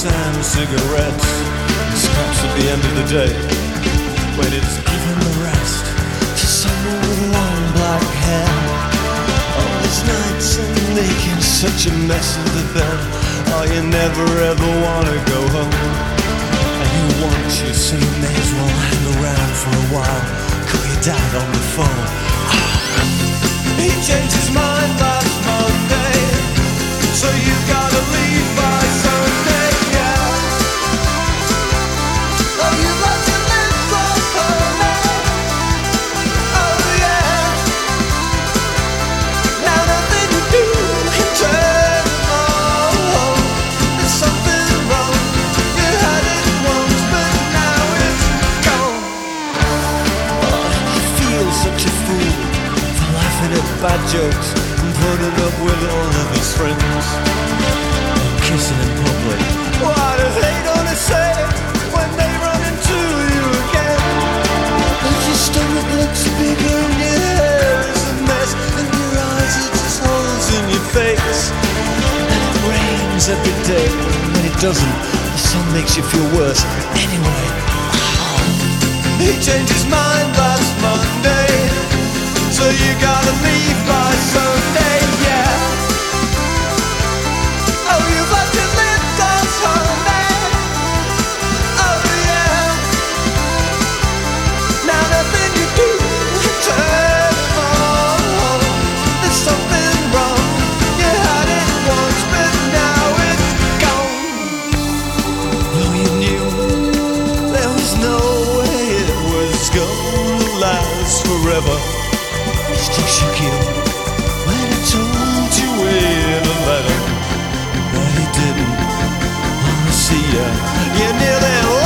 and cigarettes, and scraps at the end of the day, when it's given the rest to someone with long black hair. All these nights and making such a mess of the bed. Oh, you never ever wanna go home, and you want you, so you may as well hang around for a while. Call your dad on the phone. He changed his mind last Monday, so you gotta leave by Sunday, yeah. Oh, you'd like to live for Sunday. Oh, yeah. Now nothing you do can turn on. There's something wrong. You had it once, but now it's gone. Oh, you feel such a fool for laughing at bad jokes and putting up with all of his friends, and kissing in public. What do they gonna say when they run into you again? And your stomach looks bigger and your hair is a mess, and your eyes are just holes in your face. And it rains every day, and when it doesn't, the sun makes you feel worse. Anyway, he changed his mind last Monday, so you gotta leave by Sunday, yeah. Oh, you've got to live that Sunday. Oh, yeah. Now nothing you do can turn on. There's something wrong. You had it once, but now it's gone. Though you knew there was no way it was gonna last forever, still shook you when he told you in a letter that he didn't wanna see ya. You nearly